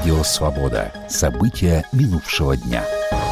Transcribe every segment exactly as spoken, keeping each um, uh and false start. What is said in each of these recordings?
Радио «Свобода». События минувшего дня.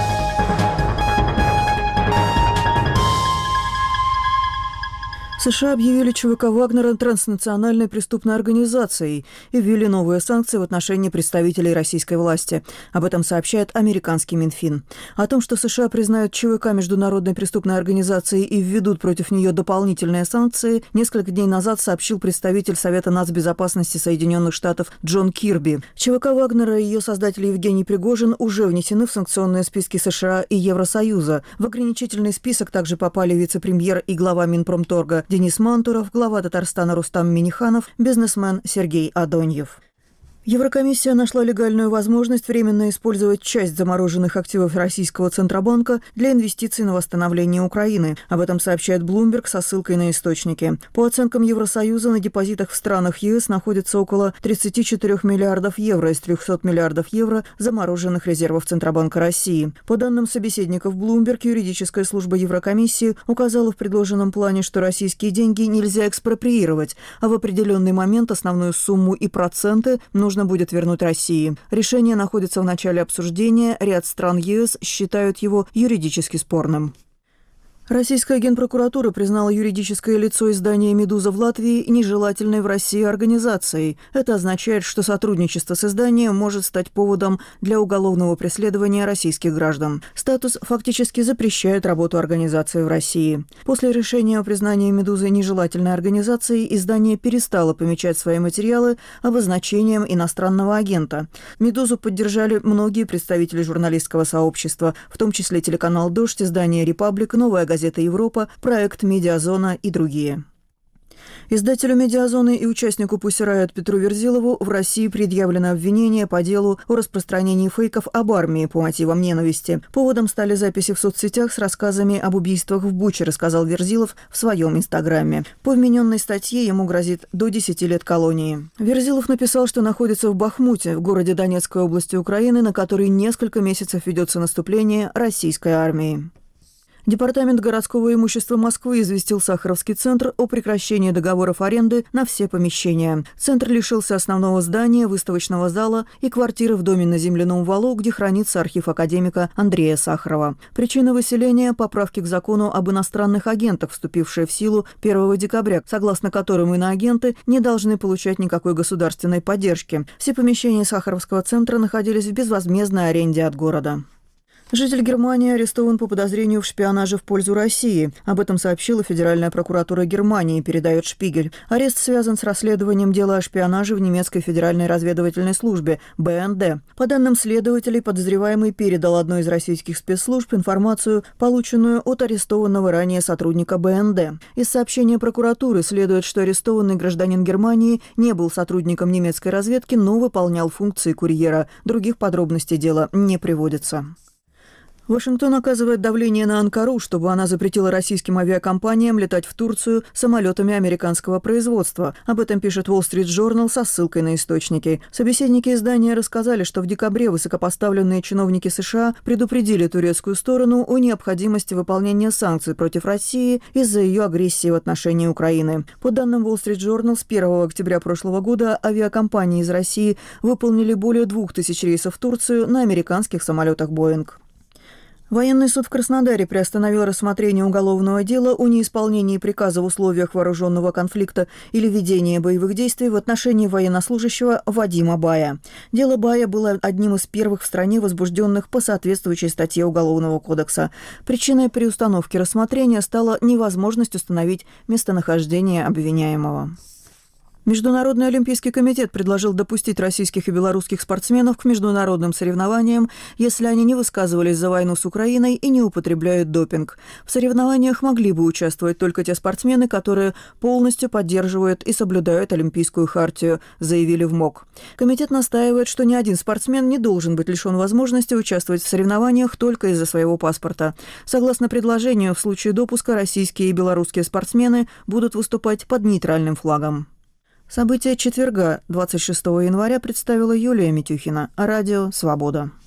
США объявили ЧВК Вагнера транснациональной преступной организацией и ввели новые санкции в отношении представителей российской власти. Об этом сообщает американский Минфин. О том, что США признают ЧВК международной преступной организацией и введут против нее дополнительные санкции, несколько дней назад сообщил представитель Совета нацбезопасности Соединенных Штатов Джон Кирби. ЧВК Вагнера и ее создатель Евгений Пригожин уже внесены в санкционные списки США и Евросоюза. В ограничительный список также попали вице-премьер и глава Минпромторга Денис Мантуров, глава Татарстана Рустам Минниханов, бизнесмен Сергей Адоньев. Еврокомиссия нашла легальную возможность временно использовать часть замороженных активов российского Центробанка для инвестиций на восстановление Украины. Об этом сообщает Bloomberg со ссылкой на источники. По оценкам Евросоюза, на депозитах в странах ЕС находится около тридцать четыре миллиардов евро из трехсот миллиардов евро замороженных резервов Центробанка России. По данным собеседников Bloomberg, юридическая служба Еврокомиссии указала в предложенном плане, что российские деньги нельзя экспроприировать, а в определенный момент основную сумму и проценты нужно будет вернуть России. Решение находится в начале обсуждения. Ряд стран ЕС считают его юридически спорным. Российская генпрокуратура признала юридическое лицо издания «Медуза» в Латвии нежелательной в России организацией. Это означает, что сотрудничество с изданием может стать поводом для уголовного преследования российских граждан. Статус фактически запрещает работу организации в России. После решения о признании «Медузы» нежелательной организацией издание перестало помечать свои материалы обозначением иностранного агента. «Медузу» поддержали многие представители журналистского сообщества, в том числе телеканал «Дождь», издание «Репаблик», «Новая газета», Газета «Европа», проект «Медиазона» и другие. Издателю «Медиазоны» и участнику Pussy Riot Петру Верзилову в России предъявлено обвинение по делу о распространении фейков об армии по мотивам ненависти. Поводом стали записи в соцсетях с рассказами об убийствах в Буче, рассказал Верзилов в своем инстаграме. По вмененной статье ему грозит до десяти лет колонии. Верзилов написал, что находится в Бахмуте, в городе Донецкой области Украины, на который несколько месяцев ведется наступление российской армии. Департамент городского имущества Москвы известил Сахаровский центр о прекращении договоров аренды на все помещения. Центр лишился основного здания, выставочного зала и квартиры в доме на Земляном валу, где хранится архив академика Андрея Сахарова. Причина выселения – поправки к закону об иностранных агентах, вступившие в силу первого декабря, согласно которым иноагенты не должны получать никакой государственной поддержки. Все помещения Сахаровского центра находились в безвозмездной аренде от города. Житель Германии арестован по подозрению в шпионаже в пользу России. Об этом сообщила Федеральная прокуратура Германии, передает Шпигель. Арест связан с расследованием дела о шпионаже в немецкой федеральной разведывательной службе бэ эн дэ. По данным следователей, подозреваемый передал одной из российских спецслужб информацию, полученную от арестованного ранее сотрудника бэ эн дэ. Из сообщения прокуратуры следует, что арестованный гражданин Германии не был сотрудником немецкой разведки, но выполнял функции курьера. Других подробностей дела не приводится. Вашингтон оказывает давление на Анкару, чтобы она запретила российским авиакомпаниям летать в Турцию самолетами американского производства. Об этом пишет Wall Street Journal со ссылкой на источники. Собеседники издания рассказали, что в декабре высокопоставленные чиновники США предупредили турецкую сторону о необходимости выполнения санкций против России из-за ее агрессии в отношении Украины. По данным Wall Street Journal, с первого октября прошлого года авиакомпании из России выполнили более двух тысяч рейсов в Турцию на американских самолетах «Боинг». Военный суд в Краснодаре приостановил рассмотрение уголовного дела о неисполнении приказа в условиях вооруженного конфликта или ведения боевых действий в отношении военнослужащего Вадима Бая. Дело Бая было одним из первых в стране возбужденных по соответствующей статье Уголовного кодекса. Причиной приустановки рассмотрения стала невозможность установить местонахождение обвиняемого. Международный олимпийский комитет предложил допустить российских и белорусских спортсменов к международным соревнованиям, если они не высказывались за войну с Украиной и не употребляют допинг. В соревнованиях могли бы участвовать только те спортсмены, которые полностью поддерживают и соблюдают Олимпийскую хартию, заявили в МОК. Комитет настаивает, что ни один спортсмен не должен быть лишен возможности участвовать в соревнованиях только из-за своего паспорта. Согласно предложению, в случае допуска российские и белорусские спортсмены будут выступать под нейтральным флагом. События четверга, двадцать шестого января, представила Юлия Митюхина. Радио «Свобода».